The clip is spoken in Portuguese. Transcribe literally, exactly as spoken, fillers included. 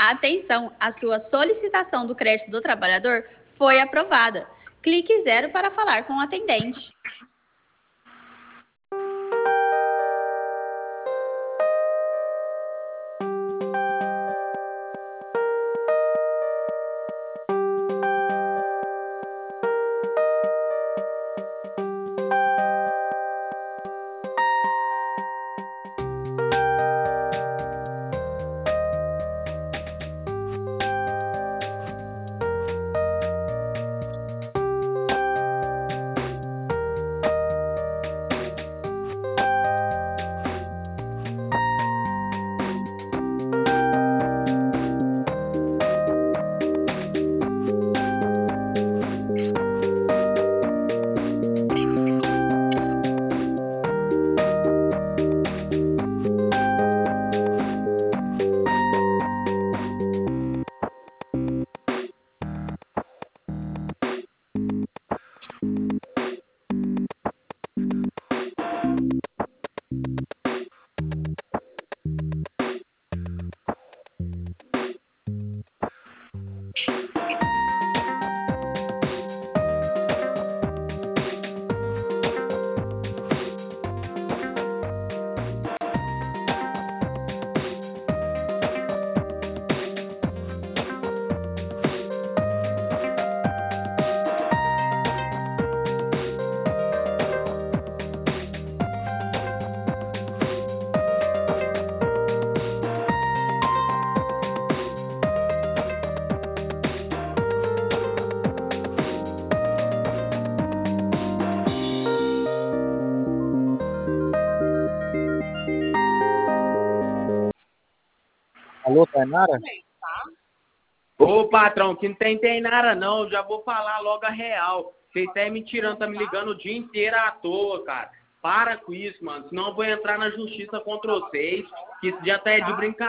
Atenção, a sua solicitação do crédito do trabalhador foi aprovada. Clique zero para falar com o atendente. Alô, Tainara? Ô, patrão, que não tem, tem nada não, eu já vou falar logo a real. Vocês estão me tirando, tá me ligando o dia inteiro à toa, cara. Para com isso, mano, senão eu vou entrar na justiça contra vocês, que isso já tá é de brincadeira.